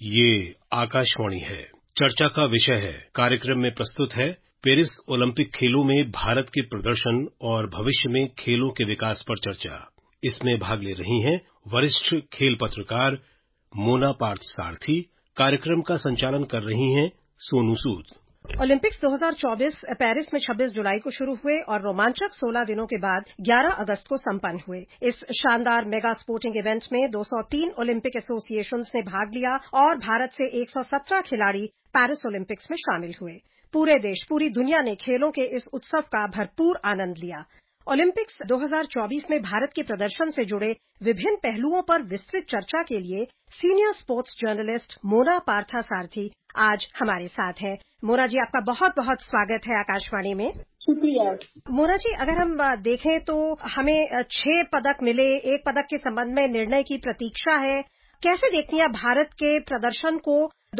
ये आकाशवाणी है। चर्चा का विषय है। कार्यक्रम में प्रस्तुत है पेरिस ओलंपिक खेलों में भारत के प्रदर्शन और भविष्य में खेलों के विकास पर चर्चा। इसमें भाग ले रही हैं वरिष्ठ खेल पत्रकार मोना पार्थ सारथी। कार्यक्रम का संचालन कर रही हैं सोनू सूद। ओलंपिक्स 2024 पेरिस में 26 जुलाई को शुरू हुए और रोमांचक 16 दिनों के बाद 11 अगस्त को संपन्न हुए। इस शानदार मेगा स्पोर्टिंग इवेंट में 203 ओलंपिक एसोसिएशंस ने भाग लिया और भारत से 117 खिलाड़ी पेरिस ओलंपिक्स में शामिल हुए। पूरे देश, पूरी दुनिया ने खेलों के इस उत्सव का भरपूर आनंद लिया। ओलंपिक्स 2024 में भारत के प्रदर्शन से जुड़े विभिन्न पहलुओं पर विस्तृत चर्चा के लिए senior sports journalist Mona Partha Sarathi आज हमारे साथ हैं। मोना जी, आपका बहुत बहुत स्वागत है आकाशवाणी में। शुक्रिया। मोना जी, अगर हम देखें तो हमें 6 पदक मिले, 1 पदक के संबंध में निर्णय की प्रतीक्षा है। कैसे देखती हैं भारत के प्रदर्शन को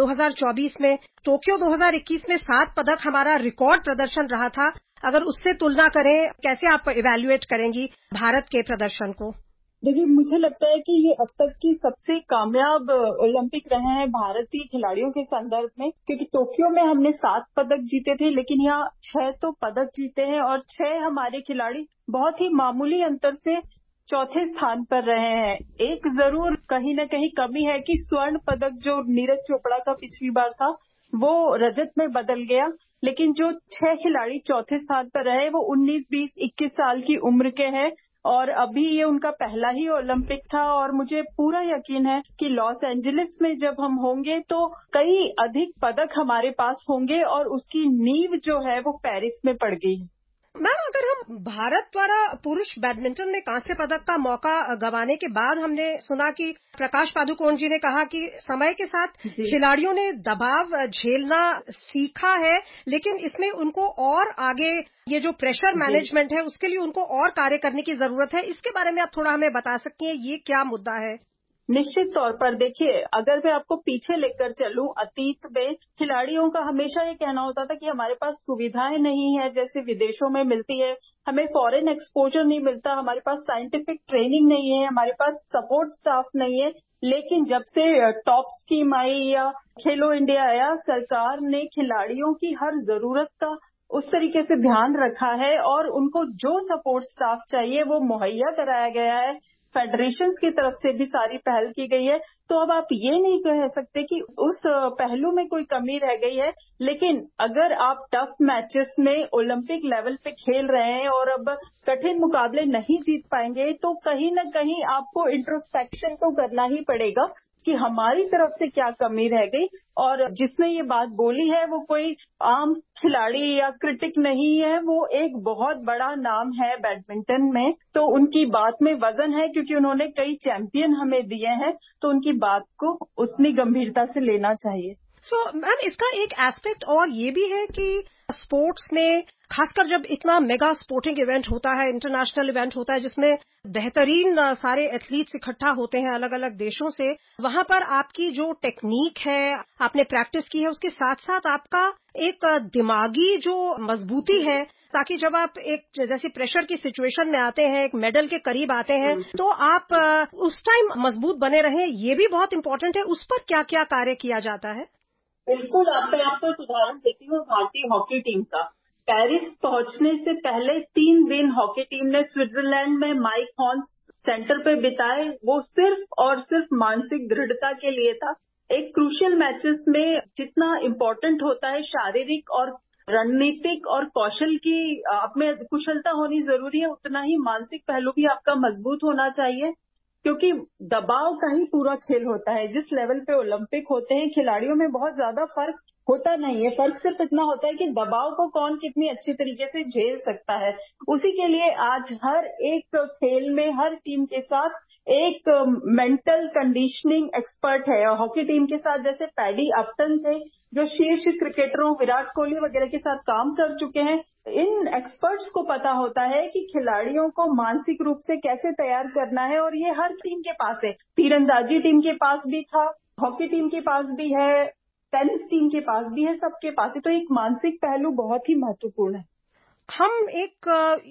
2024 में? टोक्यो 2021 में 7 पदक हमारा रिकॉर्ड प्रदर्शन रहा था। अगर उससे तुलना करें, कैसे आप इवैल्यूएट करेंगी भारत के प्रदर्शन को? देखिए, मुझे लगता है कि ये अब तक की सबसे कामयाब ओलंपिक रहे हैं भारतीय खिलाड़ियों के संदर्भ में, क्योंकि टोक्यो में हमने 7 पदक जीते थे, लेकिन यहाँ 6 तो पदक जीते हैं और 6 हमारे खिलाड़ी बहुत ही मामूली अंतर से चौथे स्थान पर रहे हैं। एक जरूर कहीं न कहीं कमी है कि स्वर्ण पदक जो नीरज चोपड़ा का पिछली बार था, वो रजत में बदल गया, लेकिन जो 6 खिलाड़ी चौथे स्थान पर रहे वो 19, 20, 21 साल की उम्र के हैं और अभी ये उनका पहला ही ओलंपिक था और मुझे पूरा यकीन है कि लॉस एंजलिस में जब हम होंगे तो कई अधिक पदक हमारे पास होंगे और उसकी नींव जो है वो पेरिस में पड़ गई है। मैम, अगर हम भारत द्वारा पुरुष बैडमिंटन में कांस्य पदक का मौका गंवाने के बाद हमने सुना कि प्रकाश पादुकोण जी ने कहा कि समय के साथ खिलाड़ियों ने दबाव झेलना सीखा है, लेकिन इसमें उनको और आगे ये जो प्रेशर मैनेजमेंट है उसके लिए उनको और कार्य करने की जरूरत है। इसके बारे में आप थोड़ा हमें बता सकती हैं, ये क्या मुद्दा है? निश्चित तौर पर देखिए, अगर मैं आपको पीछे लेकर चलूं, अतीत में खिलाड़ियों का हमेशा ये कहना होता था कि हमारे पास सुविधाएं नहीं है जैसे विदेशों में मिलती है, हमें फॉरेन एक्सपोजर नहीं मिलता, हमारे पास साइंटिफिक ट्रेनिंग नहीं है, हमारे पास सपोर्ट स्टाफ नहीं है। लेकिन जब से टॉप स्कीम आई या खेलो इंडिया आया, सरकार ने खिलाड़ियों की हर जरूरत का उस तरीके से ध्यान रखा है और उनको जो सपोर्ट स्टाफ चाहिए वो मुहैया कराया गया है। फेडरेशंस की तरफ से भी सारी पहल की गई है, तो अब आप ये नहीं कह सकते कि उस पहलू में कोई कमी रह गई है। लेकिन अगर आप टफ मैचेस में ओलंपिक लेवल पे खेल रहे हैं और अब कठिन मुकाबले नहीं जीत पाएंगे तो कहीं न कहीं आपको इंट्रोस्पेक्शन तो करना ही पड़ेगा कि हमारी तरफ से क्या कमी रह गई। और जिसने ये बात बोली है वो कोई आम खिलाड़ी या क्रिटिक नहीं है, वो एक बहुत बड़ा नाम है बैडमिंटन में, तो उनकी बात में वजन है क्योंकि उन्होंने कई चैंपियन हमें दिए हैं, तो उनकी बात को उतनी गंभीरता से लेना चाहिए। मैम, इसका एक एस्पेक्ट और ये भी है कि स्पोर्ट्स में खासकर जब इतना मेगा स्पोर्टिंग इवेंट होता है, इंटरनेशनल इवेंट होता है जिसमें बेहतरीन सारे एथलीट्स इकट्ठा होते हैं अलग अलग देशों से, वहां पर आपकी जो टेक्निक है, आपने प्रैक्टिस की है, उसके साथ साथ आपका एक दिमागी जो मजबूती है, ताकि जब आप एक जैसे प्रेशर की सिचुएशन में आते हैं, एक मेडल के करीब आते हैं, तो आप उस टाइम मजबूत बने रहें, ये भी बहुत इंपॉर्टेंट है। उस पर क्या क्या कार्य किया जाता है? बिल्कुल, मैं आपको एक उदाहरण देती हूँ भारतीय हॉकी टीम का। पेरिस पहुंचने से पहले 3 दिन हॉकी टीम ने स्विट्जरलैंड में माइक हॉर्न्स सेंटर पे बिताए। वो सिर्फ और सिर्फ मानसिक दृढ़ता के लिए था। एक क्रूशियल मैचेस में जितना इम्पोर्टेंट होता है शारीरिक और रणनीतिक और कौशल की आप में कुशलता होनी जरूरी है, उतना ही मानसिक पहलू भी आपका मजबूत होना चाहिए, क्योंकि दबाव का ही पूरा खेल होता है। जिस लेवल पे ओलंपिक होते हैं, खिलाड़ियों में बहुत ज्यादा फर्क होता नहीं है। फर्क सिर्फ इतना होता है कि दबाव को कौन कितनी अच्छी तरीके से झेल सकता है। उसी के लिए आज हर एक खेल में हर टीम के साथ एक मेंटल कंडीशनिंग एक्सपर्ट है। हॉकी टीम के साथ जैसे पैडी अपटन थे, जो शीर्ष क्रिकेटरों विराट कोहली वगैरह के साथ काम कर चुके हैं। इन एक्सपर्ट्स को पता होता है कि खिलाड़ियों को मानसिक रूप से कैसे तैयार करना है और ये हर टीम के पास है। तीरंदाजी टीम के पास भी था, हॉकी टीम के पास भी है, टेनिस टीम के पास भी है, सबके पास है। तो एक मानसिक पहलू बहुत ही महत्वपूर्ण है। हम एक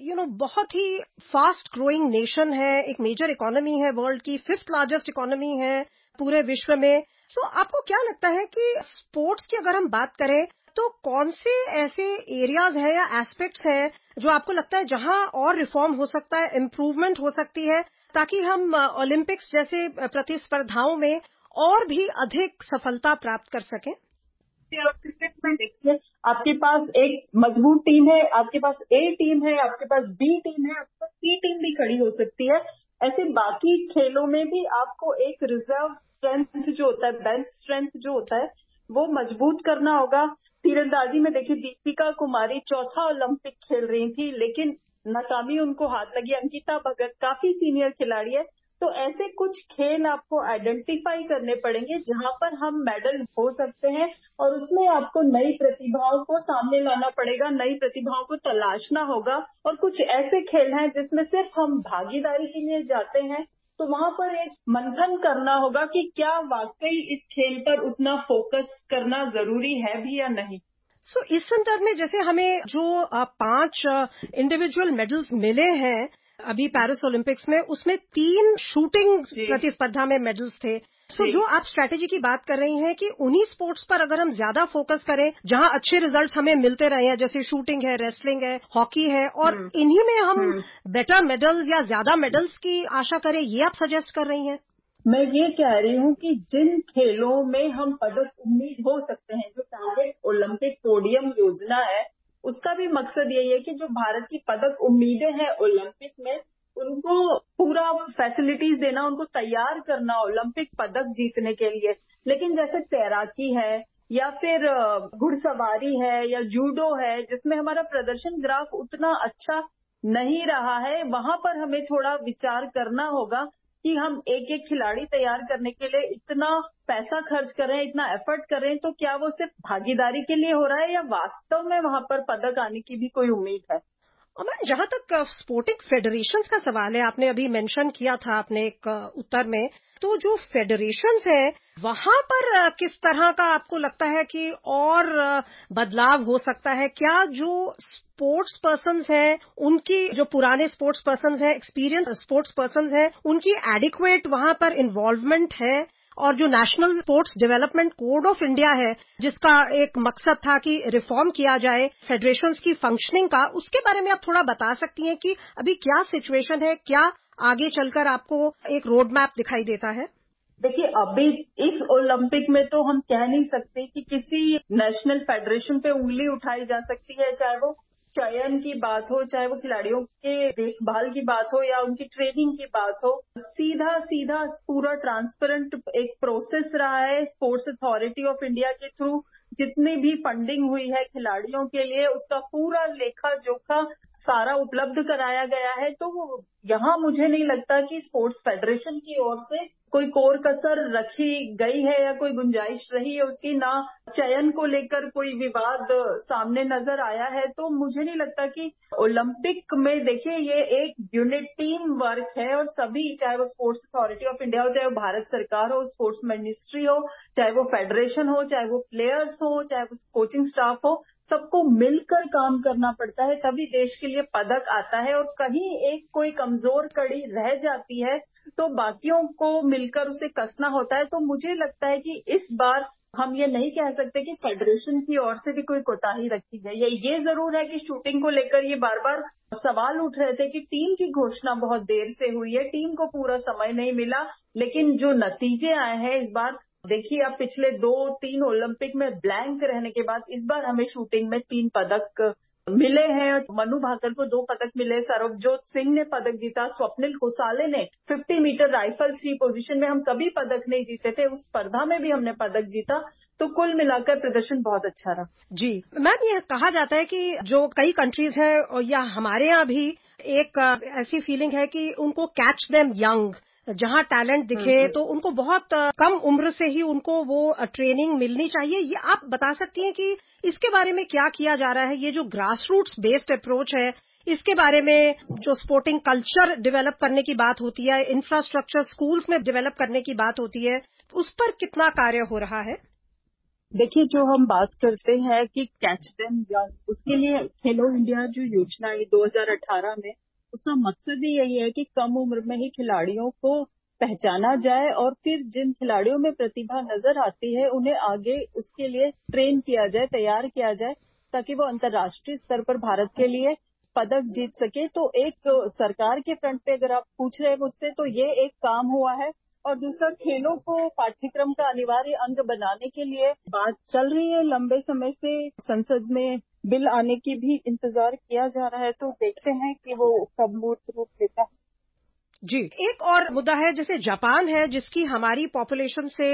बहुत ही फास्ट ग्रोइंग नेशन है, एक मेजर इकोनॉमी है, वर्ल्ड की 5th लार्जेस्ट इकोनॉमी है पूरे विश्व में। तो आपको क्या लगता है कि स्पोर्ट्स की अगर हम बात करें तो कौन से ऐसे एरियाज हैं या एस्पेक्ट्स हैं जो आपको लगता है जहां और रिफॉर्म हो सकता है, इम्प्रूवमेंट हो सकती है, ताकि हम ओलंपिक्स जैसे प्रतिस्पर्धाओं में और भी अधिक सफलता प्राप्त कर सकें? आप क्रिकेट में देखिए, आपके पास एक मजबूत टीम है, आपके पास ए टीम है, आपके पास बी टीम है, आपके पास सी टीम भी खड़ी हो सकती है। ऐसे बाकी खेलों में भी आपको एक रिजर्व स्ट्रेंथ जो होता है, बेंच स्ट्रेंथ जो होता है, वो मजबूत करना होगा। तीरंदाजी में देखिए, दीपिका कुमारी चौथा ओलंपिक खेल रही थी, लेकिन नाकामी उनको हाथ लगी। अंकिता भगत काफी सीनियर खिलाड़ी है। तो ऐसे कुछ खेल आपको आइडेंटिफाई करने पड़ेंगे जहां पर हम मेडल हो सकते हैं, और उसमें आपको नई प्रतिभाओं को सामने लाना पड़ेगा, नई प्रतिभाओं को तलाशना होगा। और कुछ ऐसे खेल हैं जिसमें सिर्फ हम भागीदारी के लिए जाते हैं, तो वहां पर एक मंथन करना होगा कि क्या वाकई इस खेल पर उतना फोकस करना जरूरी है भी या नहीं। इस संदर्भ में जैसे हमें जो 5 इंडिविजुअल मेडल्स मिले हैं अभी पेरिस ओलंपिक्स में, उसमें 3 शूटिंग जी प्रतिस्पर्धा में मेडल्स थे। जी जो आप स्ट्रेटेजी की बात कर रही हैं कि उन्हीं स्पोर्ट्स पर अगर हम ज्यादा फोकस करें जहां अच्छे रिजल्ट्स हमें मिलते रहे हैं, जैसे शूटिंग है, रेसलिंग है, हॉकी है, और इन्हीं में हम बेटर मेडल्स या ज्यादा मेडल्स की आशा करें, ये आप सजेस्ट कर रही हैं? मैं ये कह रही हूँ कि जिन खेलों में हम पदक उम्मीद हो सकते हैं, जो टारगेट ओलंपिक पोडियम योजना है, उसका भी मकसद यही है कि जो भारत की पदक उम्मीदें हैं ओलंपिक में, उनको पूरा फैसिलिटीज देना, उनको तैयार करना ओलंपिक पदक जीतने के लिए। लेकिन जैसे तैराकी है या फिर घुड़सवारी है या जूडो है, जिसमें हमारा प्रदर्शन ग्राफ उतना अच्छा नहीं रहा है, वहां पर हमें थोड़ा विचार करना होगा कि हम एक एक खिलाड़ी तैयार करने के लिए इतना पैसा खर्च कर रहे हैं, इतना एफर्ट कर रहे हैं, तो क्या वो सिर्फ भागीदारी के लिए हो रहा है या वास्तव में वहां पर पदक आने की भी कोई उम्मीद है। और मैम, जहां तक स्पोर्टिंग फेडरेशंस का सवाल है, आपने अभी मेंशन किया था अपने एक उत्तर में, तो जो फेडरेशंस हैं वहां पर किस तरह का आपको लगता है कि और बदलाव हो सकता है? क्या जो स्पोर्ट्स पर्सन्स हैं, उनकी जो पुराने स्पोर्ट्स पर्सन्स हैं, एक्सपीरियंस स्पोर्ट्स पर्सन्स हैं, उनकी एडिक्वेट वहां पर इन्वॉल्वमेंट है? और जो national sports development code of India है, जिसका एक मकसद था कि रिफॉर्म किया जाए फेडरेशंस की फंक्शनिंग का, उसके बारे में आप थोड़ा बता सकती हैं कि अभी क्या सिचुएशन है, क्या आगे चलकर आपको एक रोड मैप दिखाई देता है? देखिए, अभी इस ओलंपिक में तो हम कह नहीं सकते कि किसी नेशनल फेडरेशन पे उंगली उठाई जा सकती है, चाहे वो चयन की बात हो, चाहे वो खिलाड़ियों के देखभाल की बात हो या उनकी ट्रेनिंग की बात हो। सीधा सीधा पूरा ट्रांसपेरेंट एक प्रोसेस रहा है स्पोर्ट्स अथॉरिटी ऑफ इंडिया के थ्रू। जितनी भी फंडिंग हुई है खिलाड़ियों के लिए, उसका पूरा लेखा जोखा सारा उपलब्ध कराया गया है। तो यहाँ मुझे नहीं लगता कि स्पोर्ट्स फेडरेशन की ओर से कोई कोर कसर रखी गई है या कोई गुंजाइश रही है उसकी, ना चयन को लेकर कोई विवाद सामने नजर आया है। तो मुझे नहीं लगता कि ओलंपिक में, देखिए, ये एक यूनिट टीम वर्क है, और सभी, चाहे वो स्पोर्ट्स अथॉरिटी ऑफ इंडिया हो, चाहे वो भारत सरकार हो, स्पोर्ट्स मिनिस्ट्री हो, चाहे वो फेडरेशन हो, चाहे वो प्लेयर्स हो, चाहे वो कोचिंग स्टाफ हो, सबको मिलकर काम करना पड़ता है, तभी देश के लिए पदक आता है। और कहीं एक कोई कमजोर कड़ी रह जाती है तो बाकियों को मिलकर उसे कसना होता है। तो मुझे लगता है कि इस बार हम ये नहीं कह सकते कि फेडरेशन की ओर से भी कोई कोताही रखी गई है। ये जरूर है कि शूटिंग को लेकर ये बार बार सवाल उठ रहे थे कि टीम की घोषणा बहुत देर से हुई है, टीम को पूरा समय नहीं मिला। लेकिन जो नतीजे आए हैं इस बार, देखिए, अब पिछले 2-3 ओलंपिक में ब्लैंक रहने के बाद इस बार हमें शूटिंग में 3 पदक मिले हैं। मनु भाकर को 2 पदक मिले, सरबजोत सिंह ने पदक जीता, स्वप्निल कुसाले ने 50 मीटर राइफल 3 पोजीशन में, हम कभी पदक नहीं जीते थे, उस स्पर्धा में भी हमने पदक जीता। तो कुल मिलाकर प्रदर्शन बहुत अच्छा रहा। जी मैम, ये कहा जाता है कि जो कई कंट्रीज हैं और या हमारे यहाँ भी एक ऐसी फीलिंग है कि उनको कैच देम यंग, जहाँ टैलेंट दिखे तो उनको बहुत कम उम्र से ही उनको वो ट्रेनिंग मिलनी चाहिए। ये आप बता सकती हैं कि इसके बारे में क्या किया जा रहा है? ये जो ग्रास रूट्स बेस्ड अप्रोच है, इसके बारे में जो स्पोर्टिंग कल्चर डेवलप करने की बात होती है, इंफ्रास्ट्रक्चर स्कूल्स में डेवलप करने की बात होती है, उस पर कितना कार्य हो रहा है? देखिए, जो हम बात करते हैं कि कैच देम यंग, उसके लिए खेलो इंडिया जो योजना है 2018 में, उसका मकसद ही यही है कि कम उम्र में ही खिलाड़ियों को पहचाना जाए और फिर जिन खिलाड़ियों में प्रतिभा नजर आती है उन्हें आगे उसके लिए ट्रेन किया जाए, तैयार किया जाए, ताकि वो अंतर्राष्ट्रीय स्तर पर भारत के लिए पदक जीत सके। तो एक सरकार के फ्रंट पे अगर आप पूछ रहे हैं मुझसे, तो ये एक काम हुआ है। और दूसरा, खेलों को पाठ्यक्रम का अनिवार्य अंग बनाने के लिए बात चल रही है लंबे समय से। संसद में बिल आने की भी इंतजार किया जा रहा है, तो देखते हैं कि वो कब मूर्त रूप लेता है। जी, एक और मुद्दा है, जैसे जापान है जिसकी हमारी पॉपुलेशन से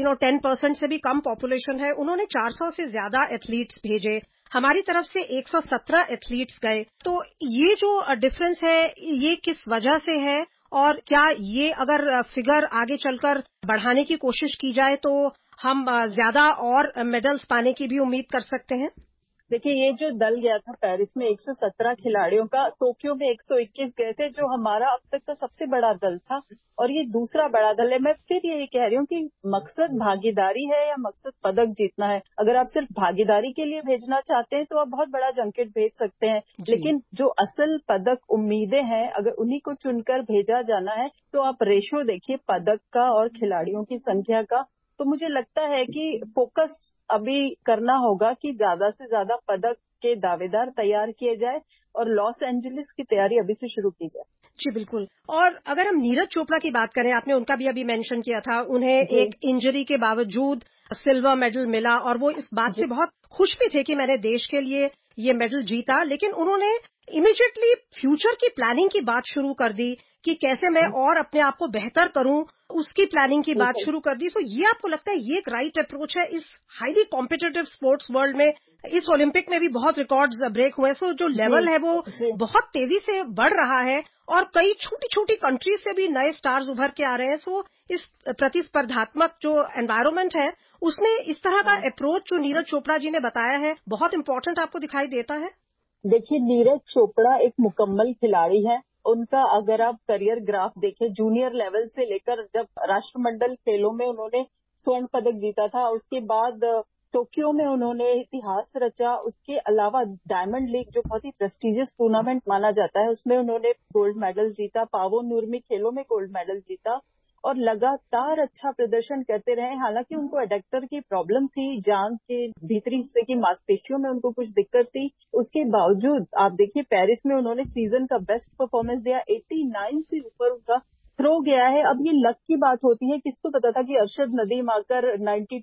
10% से भी कम पॉपुलेशन है। उन्होंने 400 से ज्यादा एथलीट्स भेजे, हमारी तरफ से 117 एथलीट्स गए। तो ये जो डिफरेंस है, ये किस वजह से है, और क्या ये अगर फिगर आगे चलकर बढ़ाने की कोशिश की जाए तो हम ज्यादा और मेडल्स पाने की भी उम्मीद कर सकते हैं? देखिए, ये जो दल गया था पेरिस में 117 खिलाड़ियों का, टोक्यो में 121 गए थे, जो हमारा अब तक का सबसे बड़ा दल था, और ये दूसरा बड़ा दल है। मैं फिर यही कह रही हूँ कि मकसद भागीदारी है या मकसद पदक जीतना है। अगर आप सिर्फ भागीदारी के लिए भेजना चाहते हैं तो आप बहुत बड़ा जंकेट भेज सकते हैं, लेकिन जो असल पदक उम्मीदें हैं, अगर उन्हीं को चुनकर भेजा जाना है तो आप रेशो देखिए पदक का और खिलाड़ियों की संख्या का। तो मुझे लगता है कि फोकस अभी करना होगा कि ज्यादा से ज्यादा पदक के दावेदार तैयार किए जाए और लॉस एंजलिस की तैयारी अभी से शुरू की जाए। जी बिल्कुल। और अगर हम नीरज चोपड़ा की बात करें, आपने उनका भी अभी मेंशन किया था, उन्हें एक इंजरी के बावजूद सिल्वर मेडल मिला और वो इस बात से बहुत खुश भी थे कि मैंने देश के लिए ये मेडल जीता। लेकिन उन्होंने इमीडिएटली फ्यूचर की प्लानिंग की बात शुरू कर दी कि कैसे मैं और अपने आप को बेहतर करूं, उसकी प्लानिंग की बात शुरू कर दी। तो ये आपको लगता है ये एक राइट अप्रोच है इस हाईली कॉम्पिटिटिव स्पोर्ट्स वर्ल्ड में? इस ओलंपिक में भी बहुत रिकॉर्ड्स ब्रेक हुए, सो जो लेवल है वो बहुत तेजी से बढ़ रहा है और कई छोटी छोटी कंट्रीज से भी नए स्टार्स उभर के आ रहे हैं। सो इस प्रतिस्पर्धात्मक जो एनवायरनमेंट है उसमें इस तरह का अप्रोच जो नीरज चोपड़ा जी ने बताया है बहुत इंपॉर्टेंट आपको दिखाई देता है? देखिए, नीरज चोपड़ा एक मुकम्मल खिलाड़ी है। उनका अगर आप करियर ग्राफ देखें, जूनियर लेवल से लेकर जब राष्ट्रमंडल खेलों में उन्होंने स्वर्ण पदक जीता था, उसके बाद टोक्यो में उन्होंने इतिहास रचा। उसके अलावा डायमंड लीग जो बहुत ही प्रेस्टिजियस टूर्नामेंट माना जाता है, उसमें उन्होंने गोल्ड मेडल जीता। पावो नूर्मी खेलों में गोल्ड मेडल जीता और लगातार अच्छा प्रदर्शन करते रहे। हालांकि उनको एडेक्टर की प्रॉब्लम थी, जांघ के भीतरी हिस्से की मांसपेशियों में उनको कुछ दिक्कत थी। उसके बावजूद आप देखिए, पेरिस में उन्होंने सीजन का बेस्ट परफॉर्मेंस दिया। 89 से ऊपर उनका थ्रो गया है। अब ये लक की बात होती है, किसको पता था कि अरशद नदीम आकर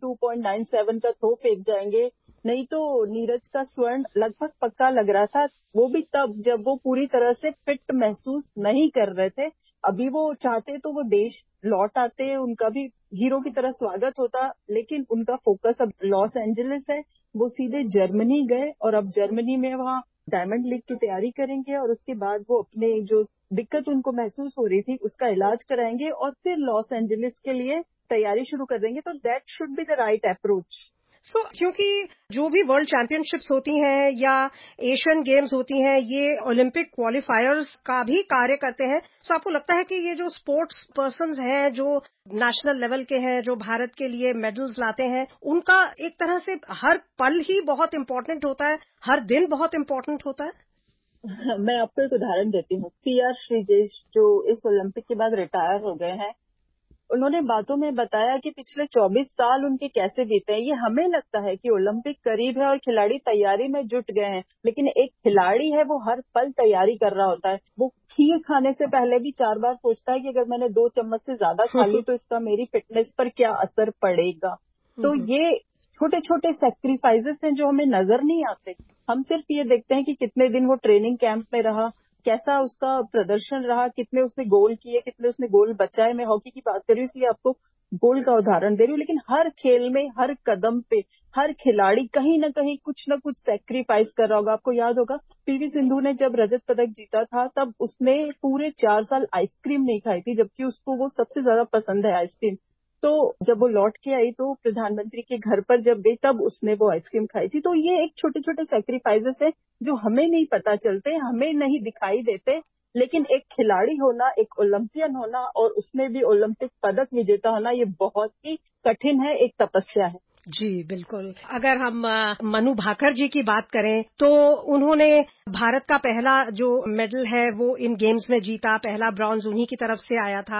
92.97 का थ्रो फेंक जाएंगे। नहीं तो नीरज का स्वर्ण लगभग पक्का लग रहा था, वो भी तब जब वो पूरी तरह से फिट महसूस नहीं कर रहे थे। अभी वो चाहते तो वो देश लौट आते, उनका भी हीरो की तरह स्वागत होता, लेकिन उनका फोकस अब लॉस एंजलिस है। वो सीधे जर्मनी गए और अब जर्मनी में वहाँ डायमंड लीग की तैयारी करेंगे और उसके बाद वो अपने जो दिक्कत उनको महसूस हो रही थी उसका इलाज कराएंगे और फिर लॉस एंजलिस के लिए तैयारी शुरू कर देंगे। तो that should be the right approach. क्योंकि जो भी वर्ल्ड चैंपियनशिप्स होती हैं या एशियन गेम्स होती हैं, ये ओलंपिक क्वालिफायर्स का भी कार्य करते हैं। सो आपको लगता है कि ये जो स्पोर्ट्स पर्सन्स हैं, जो नेशनल लेवल के हैं, जो भारत के लिए मेडल्स लाते हैं, उनका एक तरह से हर पल ही बहुत इम्पोर्टेंट होता है, हर दिन बहुत इम्पोर्टेंट होता है? मैं आपको एक उदाहरण देती हूँ। PR श्रीजेश जो इस ओलंपिक के बाद रिटायर हो गए हैं, उन्होंने बातों में बताया कि पिछले 24 साल उनके कैसे बीते हैं। ये हमें लगता है कि ओलंपिक करीब है और खिलाड़ी तैयारी में जुट गए हैं, लेकिन एक खिलाड़ी है वो हर पल तैयारी कर रहा होता है। वो खीर खाने से पहले भी 4 बार सोचता है कि अगर मैंने 2 चम्मच से ज्यादा खा ली तो इसका मेरी फिटनेस पर क्या असर पड़ेगा। तो ये छोटे छोटे सेक्रीफाइसेस हैं जो हमें नजर नहीं आते। हम सिर्फ ये देखते हैं कि कितने दिन वो ट्रेनिंग कैंप में रहा, कैसा उसका प्रदर्शन रहा, कितने उसने गोल किए, कितने उसने गोल बचाए। मैं हॉकी की बात कर रही हूँ इसलिए आपको गोल का उदाहरण दे रही हूँ, लेकिन हर खेल में, हर कदम पे, हर खिलाड़ी कहीं ना कुछ सेक्रीफाइस कर रहा होगा। आपको याद होगा PV सिंधु ने जब रजत पदक जीता था तब उसने पूरे 4 साल आइसक्रीम नहीं खाई थी, जबकि उसको वो सबसे ज्यादा पसंद है आइसक्रीम। तो जब वो लौट के आई तो प्रधानमंत्री के घर पर जब गई तब उसने वो आइसक्रीम खाई थी। तो ये एक छोटे छोटे सेक्रीफाइसेस है जो हमें नहीं पता चलते, हमें नहीं दिखाई देते, लेकिन एक खिलाड़ी होना, एक ओलंपियन होना और उसमें भी ओलंपिक पदक विजेता होना, ये बहुत ही कठिन है, एक तपस्या है। जी बिल्कुल। अगर हम मनु भाकर जी की बात करें तो उन्होंने भारत का पहला जो मेडल है वो इन गेम्स में जीता, पहला ब्रॉन्ज उन्हीं की तरफ से आया था।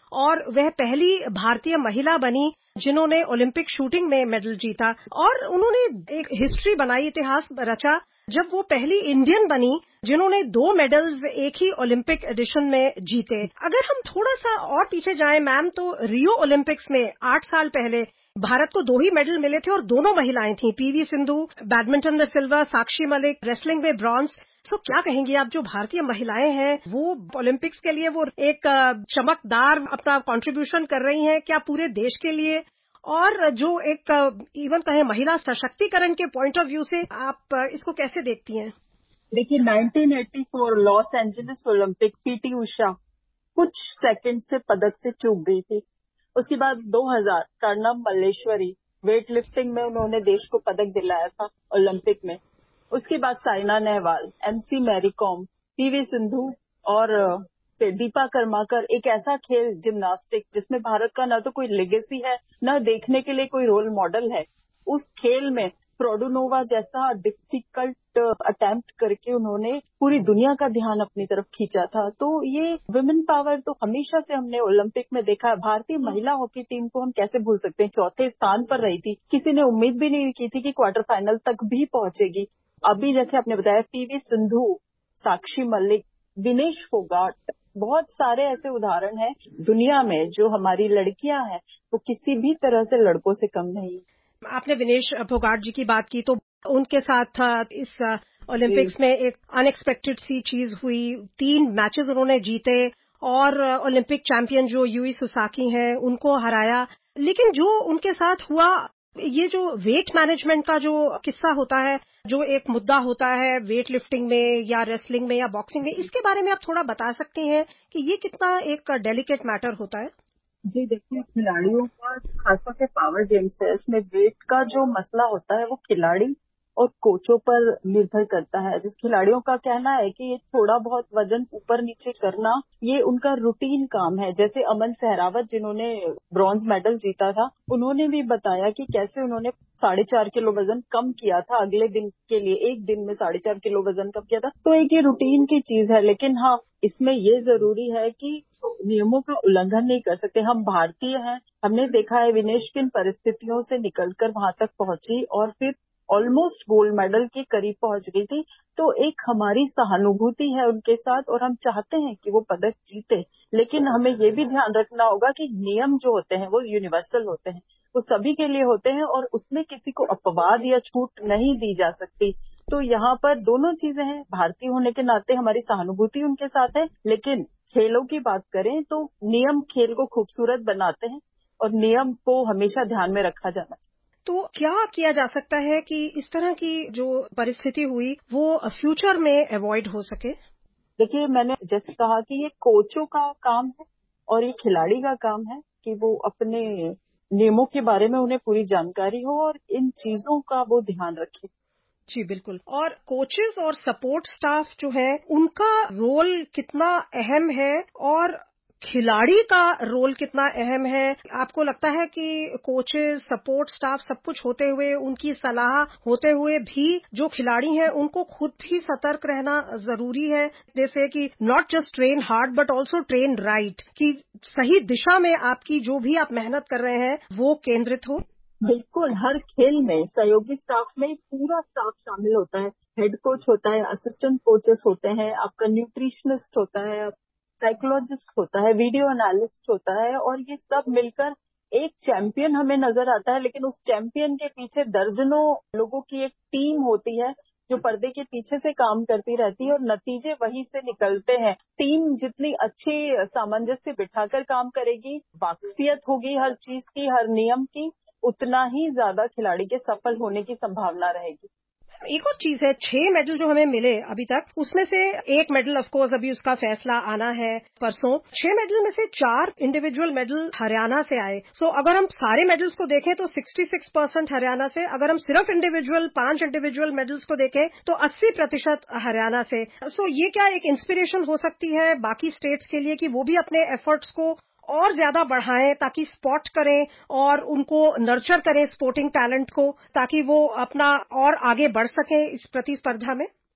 और वह पहली भारतीय महिला बनी जिन्होंने ओलंपिक शूटिंग में मेडल जीता और उन्होंने एक हिस्ट्री बनाई, इतिहास रचा जब वो पहली इंडियन बनी जिन्होंने 2 मेडल्स एक ही ओलंपिक एडिशन में जीते। अगर हम थोड़ा सा और पीछे जाएं मैम, तो रियो ओलंपिक्स में 8 साल पहले भारत को 2 ही मेडल मिले थे और दोनों महिलाएं थीं, पीवी सिंधु बैडमिंटन में सिल्वर, साक्षी मलिक रेसलिंग में ब्रॉन्ज। सो क्या कहेंगी आप, जो भारतीय महिलाएं हैं वो ओलंपिक्स के लिए वो एक चमकदार अपना कंट्रीब्यूशन कर रही हैं, क्या पूरे देश के लिए? और जो एक इवन कहें महिला सशक्तिकरण के पॉइंट ऑफ व्यू से आप इसको कैसे देखती हैं? देखिए 1984 Los Angeles Olympic PT Usha कुछ सेकंड से पदक से चूक गई थी। उसके बाद 2000 कर्णम मल्लेश्वरी वेट लिफ्टिंग में उन्होंने देश को पदक दिलाया था ओलंपिक में। उसके बाद साइना नेहवाल, एमसी मैरी कॉम, पीवी सिंधु और दीपा कर्माकर, एक ऐसा खेल जिम्नास्टिक जिसमें भारत का न तो कोई लेगेसी है न देखने के लिए कोई रोल मॉडल है। उस खेल में प्रोडुनोवा जैसा डिफिकल्ट अटेम्प्ट करके उन्होंने पूरी दुनिया का ध्यान अपनी तरफ खींचा था। तो ये वुमेन पावर तो हमेशा से हमने ओलंपिक में देखा है। भारतीय महिला हॉकी टीम को हम कैसे भूल सकते हैं, 4थे स्थान पर रही थी, किसी ने उम्मीद भी नहीं की थी कि क्वार्टर फाइनल तक भी पहुंचेगी। अभी जैसे आपने बताया पीवी सिंधु, साक्षी मलिक, विनेश फोगाट, बहुत सारे ऐसे उदाहरण हैं दुनिया में जो हमारी लड़कियां हैं वो किसी भी तरह से लड़कों से कम नहीं। आपने विनेश फोगाट जी की बात की, तो उनके साथ इस ओलंपिक्स में एक अनएक्सपेक्टेड सी चीज हुई, 3 मैचेस उन्होंने जीते और ओलंपिक चैंपियन जो यूई सुसाकी हैं उनको हराया। लेकिन जो उनके साथ हुआ, ये जो वेट मैनेजमेंट का जो किस्सा होता है, जो एक मुद्दा होता है वेट लिफ्टिंग में या रेसलिंग में या बॉक्सिंग में, इसके बारे में आप थोड़ा बता सकती हैं कि ये कितना एक डेलिकेट मैटर होता है? जी देखिए, खिलाड़ियों का खासतौर से पावर गेम्स है, इसमें वेट का जो मसला होता है वो खिलाड़ी और कोचों पर निर्भर करता है। जिस खिलाड़ियों का कहना है कि ये थोड़ा बहुत वजन ऊपर नीचे करना ये उनका रूटीन काम है। जैसे अमन सहरावत जिन्होंने ब्रॉन्ज मेडल जीता था, उन्होंने भी बताया कि कैसे उन्होंने 4.5 किलो वजन कम किया था अगले दिन के लिए, एक दिन में 4.5 किलो वजन कम किया था। तो एक ये रूटीन की चीज है, लेकिन हाँ इसमें ये जरूरी है कि नियमों का उल्लंघन नहीं कर सकते। हम भारतीय हैं, हमने देखा है विनेश किन परिस्थितियों से निकलकर वहां तक पहुंची और फिर ऑलमोस्ट गोल्ड मेडल के करीब पहुंच गई थी। तो एक हमारी सहानुभूति है उनके साथ और हम चाहते हैं कि वो पदक जीते। लेकिन हमें ये भी ध्यान रखना होगा कि नियम जो होते हैं वो यूनिवर्सल होते हैं, वो सभी के लिए होते हैं और उसमें किसी को अपवाद या छूट नहीं दी जा सकती। तो यहाँ पर दोनों चीजें हैं, भारतीय होने के नाते हमारी सहानुभूति उनके साथ है, लेकिन खेलों की बात करें तो नियम खेल को खूबसूरत बनाते हैं और नियम को हमेशा ध्यान में रखा जाना चाहिए। तो क्या किया जा सकता है कि इस तरह की जो परिस्थिति हुई वो फ्यूचर में अवॉइड हो सके? देखिए मैंने जैसे कहा कि ये कोचों का काम है और ये खिलाड़ी का काम है कि वो अपने नियमों के बारे में उन्हें पूरी जानकारी हो और इन चीजों का वो ध्यान रखें। जी बिल्कुल। और कोचेस और सपोर्ट स्टाफ जो है उनका रोल कितना अहम है और खिलाड़ी का रोल कितना अहम है? आपको लगता है कि कोचेस, सपोर्ट स्टाफ सब कुछ होते हुए, उनकी सलाह होते हुए भी जो खिलाड़ी हैं उनको खुद भी सतर्क रहना जरूरी है, जैसे कि not just train hard but also train right, कि सही दिशा में आपकी जो भी आप मेहनत कर रहे हैं वो केंद्रित हो? बिल्कुल, हर खेल में सहयोगी स्टाफ में पूरा स्टाफ शामिल होता है। हेड कोच होता है, असिस्टेंट कोचेस होते हैं, आपका न्यूट्रिशनिस्ट होता है, साइकोलॉजिस्ट होता है, वीडियो एनालिस्ट होता है और ये सब मिलकर एक चैंपियन हमें नजर आता है। लेकिन उस चैंपियन के पीछे दर्जनों लोगों की एक टीम होती है जो पर्दे के पीछे से काम करती रहती है और नतीजे वहीं से निकलते हैं। टीम जितनी अच्छी सामंजस्य बिठाकर काम करेगी, वाकफियत होगी हर चीज की, हर नियम की, उतना ही ज्यादा खिलाड़ी के सफल होने की संभावना रहेगी। एक और चीज है, 6 मेडल जो हमें मिले अभी तक, उसमें से 1 मेडल ऑफ कोर्स अभी उसका फैसला आना है परसों। 6 मेडल में से 4 इंडिविजुअल मेडल हरियाणा से आए। सो अगर हम सारे मेडल्स को देखें तो 66% हरियाणा से, अगर हम सिर्फ 5 इंडिविजुअल मेडल्स को देखें तो 80% हरियाणा से। सो ये क्या एक इंस्पिरेशन हो सकती है बाकी स्टेट्स के लिए कि वो भी अपने एफर्ट्स को और ज्यादा बढ़ाएं ताकि स्पॉट करें और उनको नर्चर करें स्पोर्टिंग टैलेंट को, ताकि वो अपना और आगे बढ़ सकें इस प्रतिस्पर्धा में?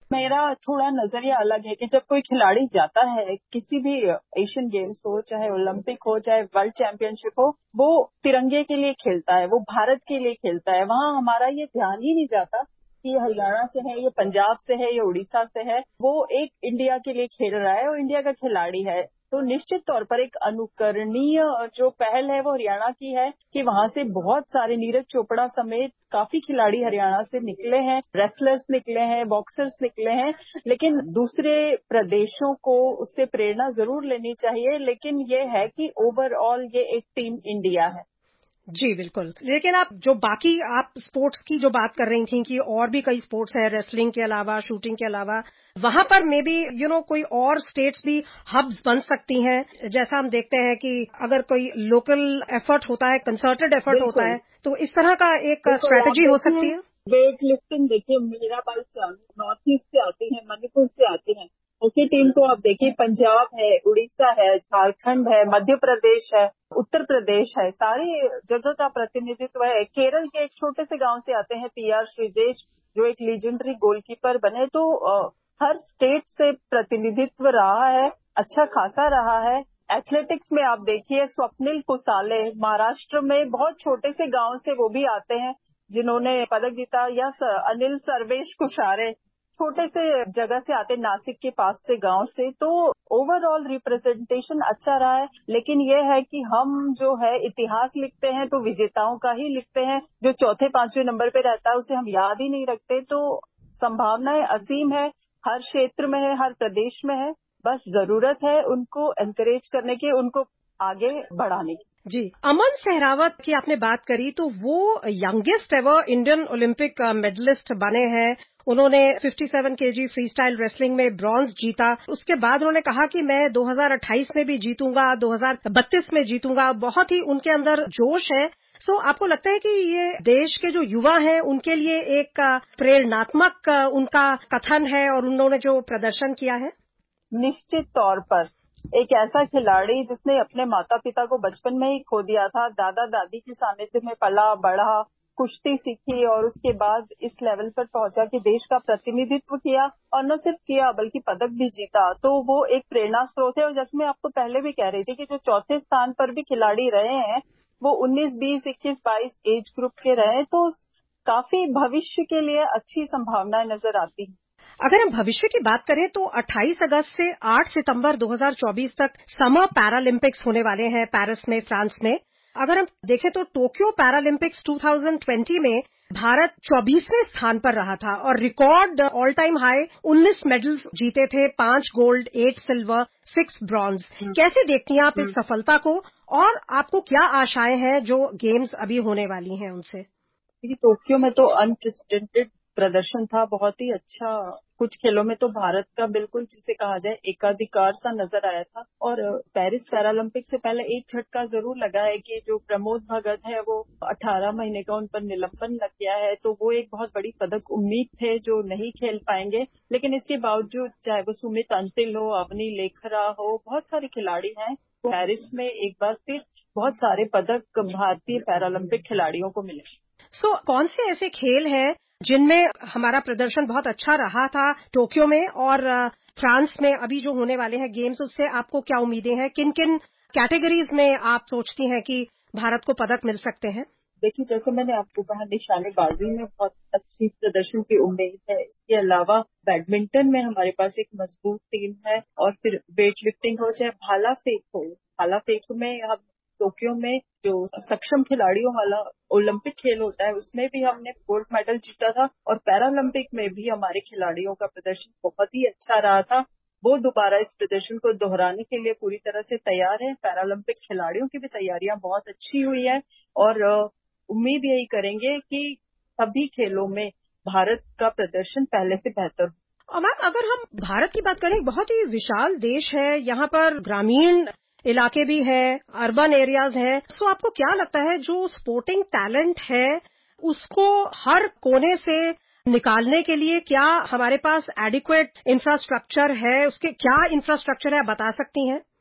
मेरा थोड़ा नजरिया अलग है कि जब कोई खिलाड़ी जाता है किसी भी एशियन गेम्स हो, चाहे ओलंपिक हो, चाहे वर्ल्ड चैंपियनशिप हो, वो तिरंगे के लिए खेलता है, वो भारत के लिए खेलता है। वहाँ हमारा ये ध्यान ही नहीं जाता कि ये हरियाणा से है, ये पंजाब से है, ये उड़ीसा से है। वो एक इंडिया के लिए खेल रहा है और इंडिया का खिलाड़ी है। तो निश्चित तौर पर एक अनुकरणीय जो पहल है वो हरियाणा की है कि वहां से बहुत सारे, नीरज चोपड़ा समेत काफी खिलाड़ी हरियाणा से निकले हैं, रेसलर्स निकले हैं, बॉक्सर्स निकले हैं। लेकिन दूसरे प्रदेशों को उससे प्रेरणा जरूर लेनी चाहिए। लेकिन ये है कि ओवरऑल ये एक टीम इंडिया है। जी बिल्कुल। लेकिन आप जो बाकी आप स्पोर्ट्स की जो बात कर रही थी कि और भी कई स्पोर्ट्स है रेसलिंग के अलावा, शूटिंग के अलावा, वहां पर मे बी कोई और स्टेट्स भी हब्स बन सकती हैं। जैसा हम देखते हैं कि अगर कोई लोकल एफर्ट होता है, कंसर्टेड एफर्ट होता है, तो इस तरह का एक बिल्कुल, आप स्ट्रेटेजी हो सकती देखिए है। वेट लिफ्टिंग देखिए, मीराबाई चानू नॉर्थ ईस्ट से आती है, मणिपुर से आती है। हॉकी टीम को आप देखिए, पंजाब है, उड़ीसा है, झारखंड है, मध्य प्रदेश है, उत्तर प्रदेश है, सारी जगह का प्रतिनिधित्व है। केरल के एक छोटे से गांव से आते हैं PR श्रीजेश, जो एक लीजेंडरी गोलकीपर बने। तो हर स्टेट से प्रतिनिधित्व रहा है, अच्छा खासा रहा है। एथलेटिक्स में आप देखिए स्वप्निल कुसाले महाराष्ट्र में बहुत छोटे से गांव से वो भी आते हैं जिन्होंने पदक जीता, या अनिल सर्वेश कुशारे छोटे से जगह से आते, नासिक के पास से गांव से। तो ओवरऑल रिप्रेजेंटेशन अच्छा रहा है। लेकिन ये है कि हम जो है इतिहास लिखते हैं तो विजेताओं का ही लिखते हैं, जो चौथे पांचवें नंबर पे रहता है उसे हम याद ही नहीं रखते। तो संभावनाएं असीम है, हर क्षेत्र में है, हर प्रदेश में है। बस जरूरत है उनको एनकरेज करने की, उनको आगे बढ़ाने की। जी, अमन सहरावत की आपने बात करी, तो वो youngest ever Indian Olympic medallist बने हैं। उन्होंने 57 केजी फ्री स्टाइल रेसलिंग में ब्रॉन्ज जीता। उसके बाद उन्होंने कहा कि मैं 2028 में भी जीतूंगा, 2032 में जीतूंगा। बहुत ही उनके अंदर जोश है। सो आपको लगता है कि ये देश के जो युवा हैं उनके लिए एक प्रेरणात्मक उनका कथन है और उन्होंने जो प्रदर्शन किया है? निश्चित तौर पर एक ऐसा खिलाड़ी जिसने अपने माता पिता को बचपन में ही खो दिया था, दादा दादी के सानिध्य में पला बढ़ा, कुश्ती सीखी और उसके बाद इस लेवल पर पहुंचा कि देश का प्रतिनिधित्व किया, और न सिर्फ किया बल्कि पदक भी जीता। तो वो एक प्रेरणा स्रोत है। और जैसे मैं आपको पहले भी कह रही थी कि जो चौथे स्थान पर भी खिलाड़ी रहे हैं वो 19, 20, 21, 22 एज ग्रुप के रहे, तो काफी भविष्य के लिए अच्छी संभावनाएं नजर आती हैं। अगर हम भविष्य की बात करें तो 28 अगस्त से 8 सितंबर 2024 तक समर पैरालंपिक्स होने वाले हैं पेरिस में, फ्रांस में। अगर हम देखें तो टोक्यो पैरालंपिक्स 2020 में भारत 24वें स्थान पर रहा था और record all time high 19 medals जीते थे, 5 गोल्ड, 8 सिल्वर, 6 ब्रॉन्ज। कैसे देखती हैं आप इस सफलता को और आपको क्या आशाएं हैं जो गेम्स अभी होने वाली हैं उनसे? देखिए, टोक्यो में तो अनप्रेसिडेंटेड प्रदर्शन था, बहुत ही अच्छा। कुछ खेलों में तो भारत का बिल्कुल जिसे कहा जाए एकाधिकार सा नजर आया था। और पेरिस पैरालंपिक से पहले एक झटका जरूर लगा है कि जो प्रमोद भगत है वो 18 महीने का उन पर निलंबन लग गया है। तो वो एक बहुत बड़ी पदक उम्मीद थे जो नहीं खेल पाएंगे। लेकिन इसके बावजूद चाहे वो सुमित अंतिल हो, अवनी लेखरा हो, बहुत सारे खिलाड़ी हैं। पेरिस में एक बार फिर बहुत सारे पदक भारतीय पैरालंपिक खिलाड़ियों को मिले। कौन से ऐसे खेल हैं जिनमें हमारा प्रदर्शन बहुत अच्छा रहा था टोक्यो में, और फ्रांस में अभी जो होने वाले हैं गेम्स, उससे आपको क्या उम्मीदें हैं? किन किन कैटेगरीज में आप सोचती हैं कि भारत को पदक मिल सकते हैं? देखिए, जैसे मैंने आपको कहा, निशानेबाजी में बहुत अच्छी प्रदर्शन की उम्मीद है। इसके अलावा बैडमिंटन में हमारे पास एक मजबूत टीम है, और फिर वेट लिफ्टिंग हो चाहे भाला फेंक हो, भाला फेंक में हम टोक्यो में जो सक्षम खिलाड़ियों वाला ओलंपिक खेल होता है उसमें भी हमने गोल्ड मेडल जीता था, और पैरालंपिक में भी हमारे खिलाड़ियों का प्रदर्शन बहुत ही अच्छा रहा था। वो दोबारा इस प्रदर्शन को दोहराने के लिए पूरी तरह से तैयार है। पैरालंपिक खिलाड़ियों की भी तैयारियां बहुत अच्छी हुई है, और उम्मीद यही करेंगे कि सभी खेलों में भारत का प्रदर्शन पहले से बेहतर हो। और मैम, अगर हम भारत की बात करें, बहुत ही विशाल देश है, यहाँ पर ग्रामीण इलाके भी हैं, अर्बन एरियाज हैं। सो आपको क्या लगता है जो स्पोर्टिंग टैलेंट है उसको हर कोने से निकालने के लिए क्या हमारे पास एडिक्वेट इंफ्रास्ट्रक्चर है? उसके क्या इंफ्रास्ट्रक्चर है, आप बता सकती हैं?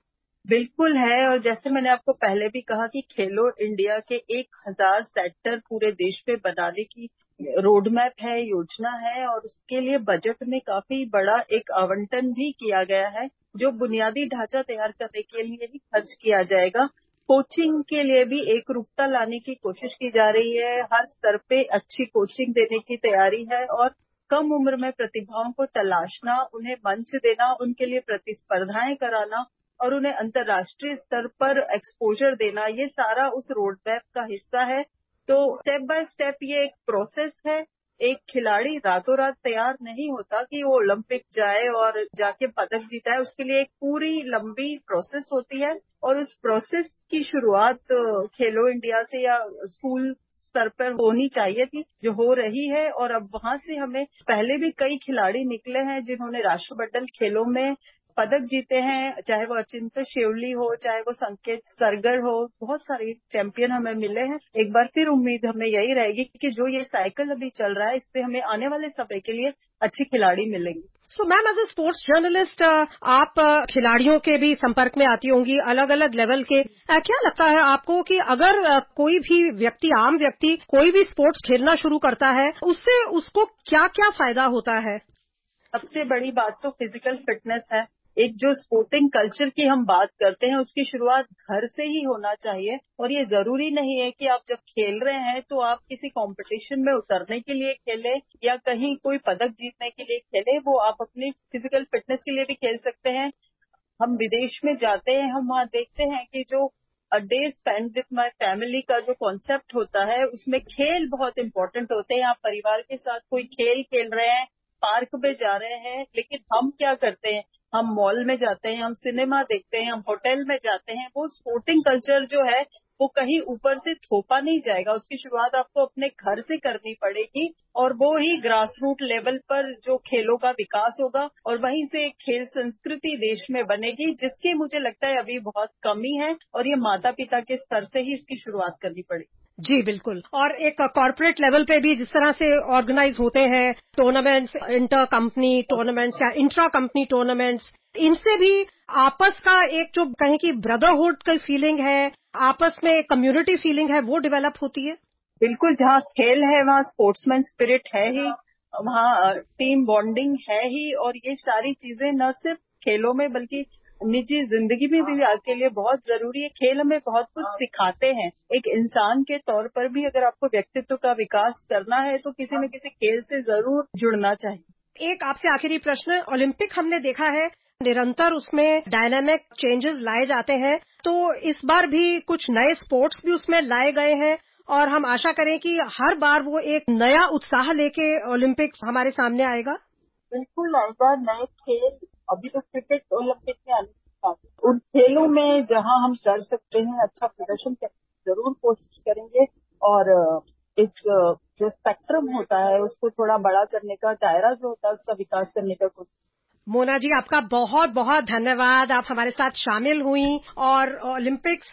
बिल्कुल है। और जैसे मैंने आपको पहले भी कहा कि खेलो इंडिया के 1000 सेक्टर पूरे देश में बनाने की रोड मैप है, योजना है, और उसके लिए बजट में काफी बड़ा एक आवंटन भी किया गया है, जो बुनियादी ढांचा तैयार करने के लिए ही खर्च किया जाएगा। कोचिंग के लिए भी एक रूपता लाने की कोशिश की जा रही है। हर स्तर पे अच्छी कोचिंग देने की तैयारी है, और कम उम्र में प्रतिभाओं को तलाशना, उन्हें मंच देना, उनके लिए प्रतिस्पर्धाएं कराना और उन्हें अंतर्राष्ट्रीय स्तर पर एक्सपोजर देना, ये सारा उस रोड मैप का हिस्सा है। तो स्टेप बाय स्टेप ये एक प्रोसेस है। एक खिलाड़ी रातों रात तैयार नहीं होता कि वो ओलंपिक जाए और जाके पदक जीता है। उसके लिए एक पूरी लंबी प्रोसेस होती है, और उस प्रोसेस की शुरुआत खेलो इंडिया से या स्कूल स्तर पर होनी चाहिए थी, जो हो रही है। और अब वहां से हमें पहले भी कई खिलाड़ी निकले हैं जिन्होंने राष्ट्रमंडल खेलों में पदक जीते हैं, चाहे वो अचिंत्य शिवली हो, चाहे वो संकेत सरगर हो। बहुत सारे चैंपियन हमें मिले हैं। एक बार फिर उम्मीद हमें यही रहेगी कि जो ये साइकिल अभी चल रहा है, इससे हमें आने वाले समय के लिए अच्छे खिलाड़ी मिलेंगे। So ma'am, as a sports journalist आप खिलाड़ियों के भी संपर्क में आती होंगी, अलग अलग लेवल के। क्या लगता है आपको कि अगर कोई भी व्यक्ति, आम व्यक्ति कोई भी स्पोर्ट्स खेलना शुरू करता है, उससे उसको क्या क्या फायदा होता है? सबसे बड़ी बात तो फिजिकल फिटनेस है। एक जो स्पोर्टिंग कल्चर की हम बात करते हैं, उसकी शुरुआत घर से ही होना चाहिए। और ये जरूरी नहीं है कि आप जब खेल रहे हैं तो आप किसी कंपटीशन में उतरने के लिए खेले या कहीं कोई पदक जीतने के लिए खेले। वो आप अपनी फिजिकल फिटनेस के लिए भी खेल सकते हैं। हम विदेश में जाते हैं, हम वहाँ देखते हैं कि जो a day spend with my family का जो कॉन्सेप्ट होता है, उसमें खेल बहुत इंपॉर्टेंट होते हैं। आप परिवार के साथ कोई खेल खेल रहे हैं, पार्क में जा रहे हैं, लेकिन हम क्या करते हैं, हम मॉल में जाते हैं, हम सिनेमा देखते हैं, हम होटल में जाते हैं। वो स्पोर्टिंग कल्चर जो है, वो कहीं ऊपर से थोपा नहीं जाएगा। उसकी शुरुआत आपको अपने घर से करनी पड़ेगी, और वो ही ग्रास रूट लेवल पर जो खेलों का विकास होगा, और वहीं से एक खेल संस्कृति देश में बनेगी, जिसकी मुझे लगता है अभी बहुत कमी है, और ये माता पिता के स्तर से ही इसकी शुरुआत करनी पड़ेगी। जी बिल्कुल। और एक कॉर्पोरेट लेवल पे भी जिस तरह से ऑर्गेनाइज होते हैं टूर्नामेंट्स, इंटर कंपनी टूर्नामेंट्स या इंट्रा कंपनी टूर्नामेंट्स, इनसे भी आपस का एक जो कहें कि ब्रदरहुड की फीलिंग है, आपस में कम्युनिटी फीलिंग है, वो डेवलप होती है। बिल्कुल, जहाँ खेल है वहाँ स्पोर्ट्समैन स्पिरिट है ही, वहाँ टीम बॉन्डिंग है ही। और ये सारी चीजें न सिर्फ खेलों में बल्कि निजी जिंदगी में भी आपके लिए बहुत जरूरी है। खेल हमें बहुत कुछ सिखाते हैं। एक इंसान के तौर पर भी अगर आपको व्यक्तित्व का विकास करना है तो किसी न किसी खेल से जरूर जुड़ना चाहिए। एक आपसे आखिरी प्रश्न, ओलंपिक हमने देखा है निरंतर उसमें डायनामिक चेंजेस लाए जाते हैं, तो इस बार भी कुछ नए स्पोर्ट्स भी उसमें लाए गए हैं, और हम आशा करें कि हर बार वो एक नया उत्साह लेके ओलंपिक्स हमारे सामने आएगा। बिल्कुल आएगा नए खेल। अभी तो क्रिकेट ओलंपिक में आने की बात है। उन खेलों में जहां हम कर सकते हैं अच्छा प्रदर्शन करने की जरूर कोशिश करेंगे, और इस जो स्पेक्ट्रम होता है उसको थोड़ा बड़ा करने का, दायरा जो होता है उसका विकास करने का कोशिश। मोना जी, आपका बहुत बहुत धन्यवाद। आप हमारे साथ शामिल हुई और ओलंपिक्स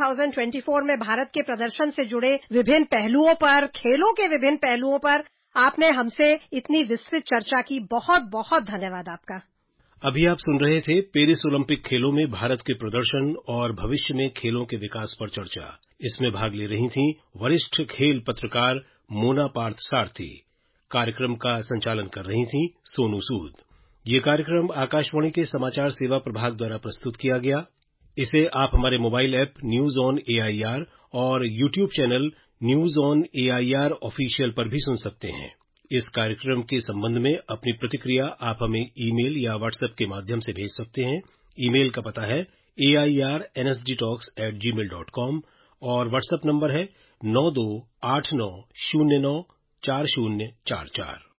2024 में भारत के प्रदर्शन से जुड़े विभिन्न पहलुओं पर, खेलों के विभिन्न पहलुओं पर आपने हमसे इतनी विस्तृत चर्चा की। बहुत बहुत धन्यवाद आपका। अभी आप सुन रहे थे पेरिस ओलंपिक खेलों में भारत के प्रदर्शन और भविष्य में खेलों के विकास पर चर्चा। इसमें भाग ले रही थीं वरिष्ठ खेल पत्रकार मोना पार्थसारथी। कार्यक्रम का संचालन कर रही थीं सोनू सूद। ये कार्यक्रम आकाशवाणी के समाचार सेवा प्रभाग द्वारा प्रस्तुत किया गया। इसे आप हमारे mobile app news on AIR और YouTube channel news on AIR official पर भी सुन सकते हैं। इस कार्यक्रम के संबंध में अपनी प्रतिक्रिया आप हमें ईमेल या व्हाट्सएप के माध्यम से भेज सकते हैं। ईमेल का पता है airnsdtalks@gmail.com और व्हाट्सएप नंबर है 9289094044।